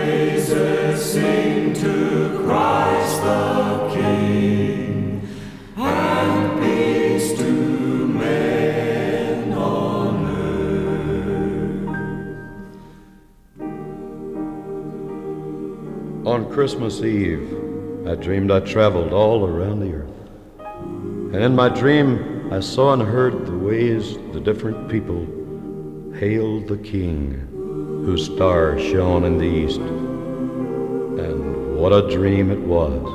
Praises sing to Christ the King, and peace to men on earth. On Christmas Eve, I dreamed I traveled all around the earth. And in my dream, I saw and heard the ways the different people hailed the King, whose star shone in the east. And what a dream it was.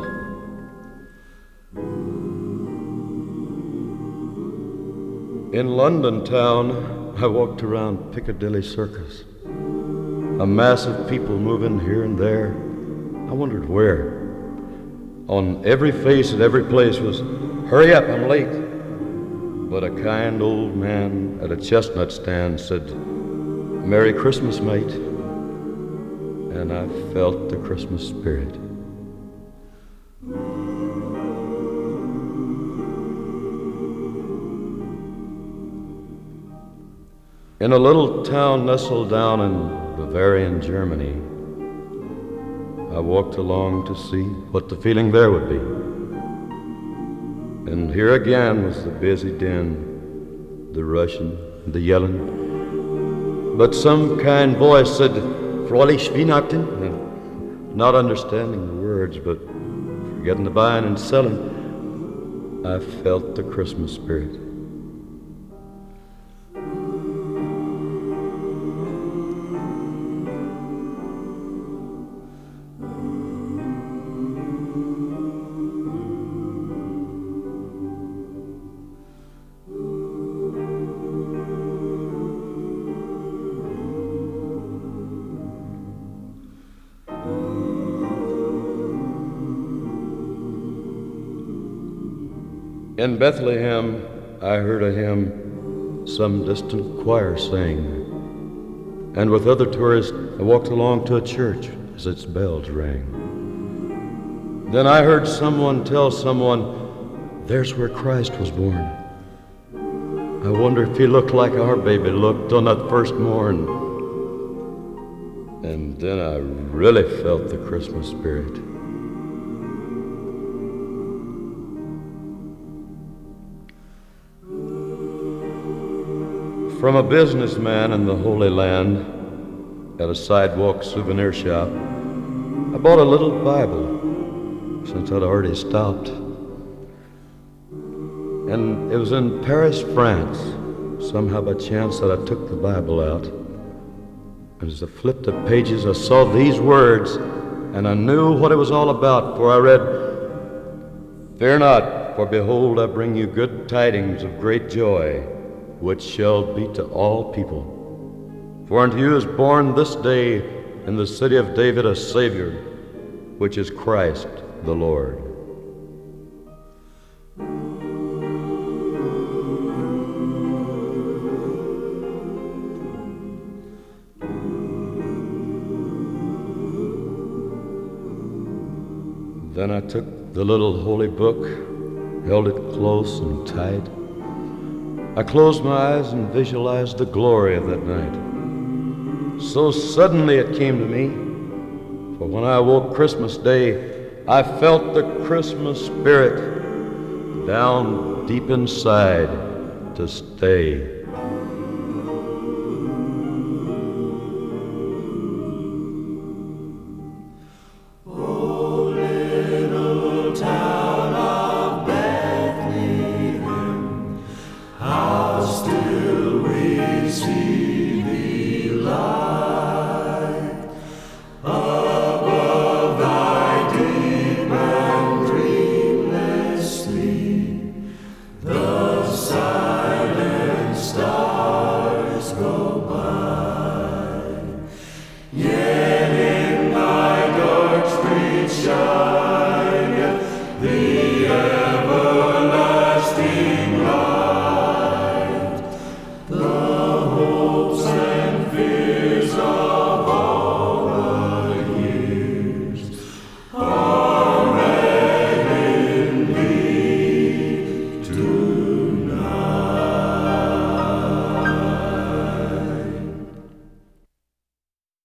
In London town, I walked around Piccadilly Circus. A mass of people moving here and there. I wondered where. On every face at every place was, "Hurry up, I'm late." But a kind old man at a chestnut stand said, "Merry Christmas, mate." And I felt the Christmas spirit. In a little town nestled down in Bavarian Germany, I walked along to see what the feeling there would be. And here again was the busy din, the rushing, the yelling. But some kind voice said, "Fröhlich Weihnachten," not understanding the words, but forgetting the buying and selling, I felt the Christmas spirit. In Bethlehem, I heard a hymn some distant choir sang, and with other tourists, I walked along to a church as its bells rang. Then I heard someone tell someone, "There's where Christ was born." I wonder if he looked like our baby looked on that first morn. And then I really felt the Christmas spirit. From a businessman in the Holy Land at a sidewalk souvenir shop, I bought a little Bible since I'd already stopped. And it was in Paris, France, somehow by chance that I took the Bible out. And as I flipped the pages, I saw these words, and I knew what it was all about, for I read, "Fear not, for behold, I bring you good tidings of great joy, which shall be to all people. For unto you is born this day in the city of David a Savior, which is Christ the Lord." Then I took the little holy book, held it close and tight. I closed my eyes and visualized the glory of that night. So suddenly it came to me, for when I awoke Christmas Day, I felt the Christmas spirit down deep inside to stay.